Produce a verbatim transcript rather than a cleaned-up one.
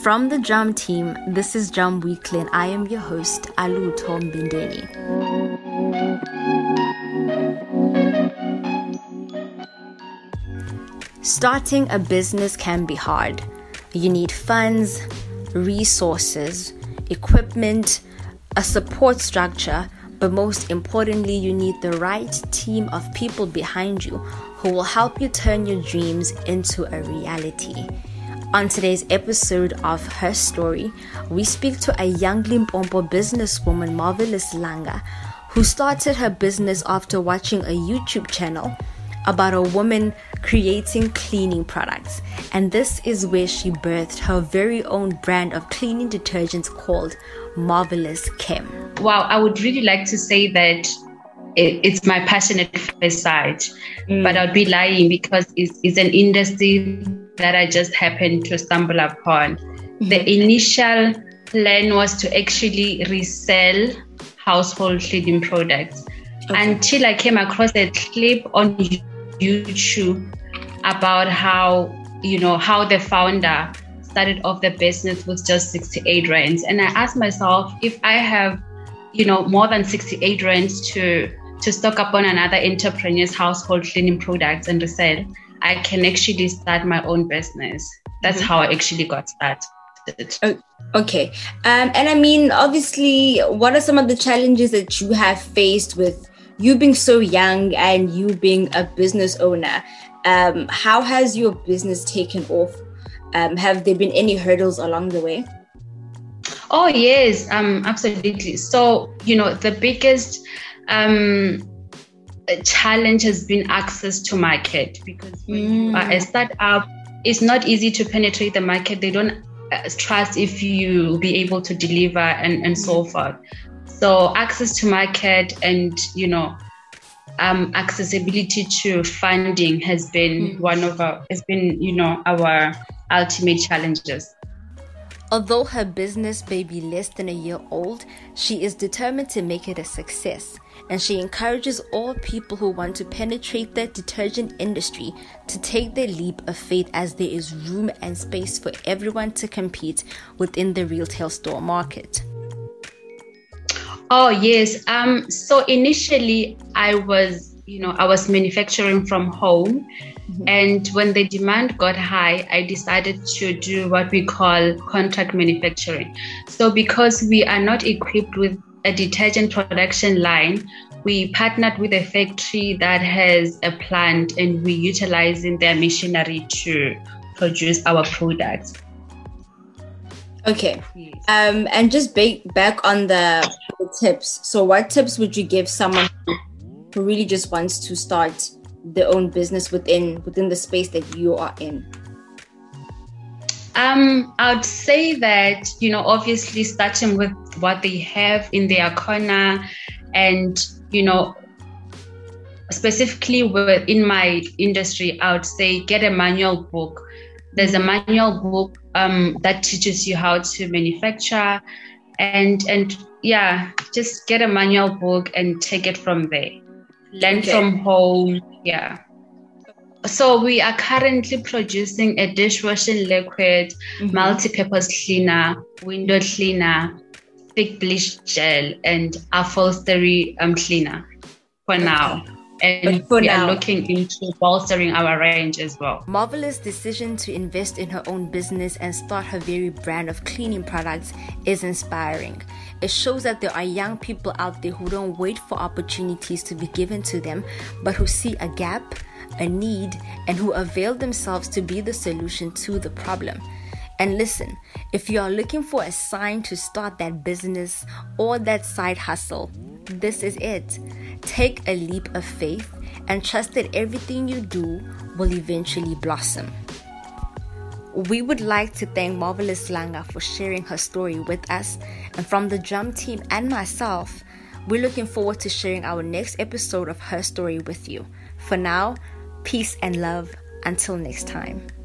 From the Drum team, this is Drum Weekly and I am your host, Alutho Mbindeni. Starting a business can be hard. You need funds, resources, equipment, a support structure, but most importantly, you need the right team of people behind you who will help you turn your dreams into a reality. On today's episode of Her Story, we speak to a young Limpopo businesswoman, Marvelous Langa, who started her business after watching a YouTube channel about a woman creating cleaning products. And this is where she birthed her very own brand of cleaning detergents called Marvelous Chem. Wow, I would really like to say that it, it's my passionate side, mm. but I'd be lying because it's, it's an industry that I just happened to stumble upon. Mm-hmm. The initial plan was to actually resell household cleaning products okay. until I came across a clip on YouTube about how, you know, how the founder started off the business with just sixty-eight rands. And I asked myself, if I have, you know, more than sixty-eight rands to, to stock up on another entrepreneur's household cleaning products and resell, I can actually start my own business. That's mm-hmm. how I actually got started. Oh, okay. Um, and I mean, obviously, what are some of the challenges that you have faced with you being so young and you being a business owner? Um, how has your business taken off? Um, have there been any hurdles along the way? Oh, yes, um, absolutely. So, you know, the biggest um, challenge has been access to market, because when mm. you are a startup, it's not easy to penetrate the market. They don't uh, trust if you will be able to deliver and, and so forth. So access to market and, you know, um, accessibility to funding has been mm. one of our, has been, you know, our ultimate challenges. Although her business may be less than a year old, she is determined to make it a success. And she encourages all people who want to penetrate the detergent industry to take their leap of faith, as there is room and space for everyone to compete within the retail store market. Oh, yes. Um. So initially I was, you know, I was manufacturing from home. Mm-hmm. And when the demand got high, I decided to do what we call contract manufacturing. So because we are not equipped with a detergent production line, we partnered with a factory that has a plant and we utilizing their machinery to produce our products. Okay. Yes. Um, and just ba- back on the, the tips. So what tips would you give someone who really just wants to start their own business within within the space that you are in? Um, I'd say that, you know, obviously starting with what they have in their corner, and, you know, specifically within my industry, I would say get a manual book. There's a manual book um, that teaches you how to manufacture, and and yeah, just get a manual book and take it from there. Learn okay. from home, yeah. So we are currently producing a dishwashing liquid, mm-hmm. multi-purpose cleaner, window cleaner, thick bleach gel, and upholstery um, cleaner for okay. now. And for we now. are looking into bolstering our range as well. Marvelous' decision to invest in her own business and start her very brand of cleaning products is inspiring. It shows that there are young people out there who don't wait for opportunities to be given to them, but who see a gap, a need, and who avail themselves to be the solution to the problem. And listen, if you are looking for a sign to start that business or that side hustle, this is it. Take a leap of faith and trust that everything you do will eventually blossom. We would like to thank Marvelous Langa for sharing her story with us. And from the Drum team and myself, we're looking forward to sharing our next episode of Her Story with you. For now, peace and love. Until next time.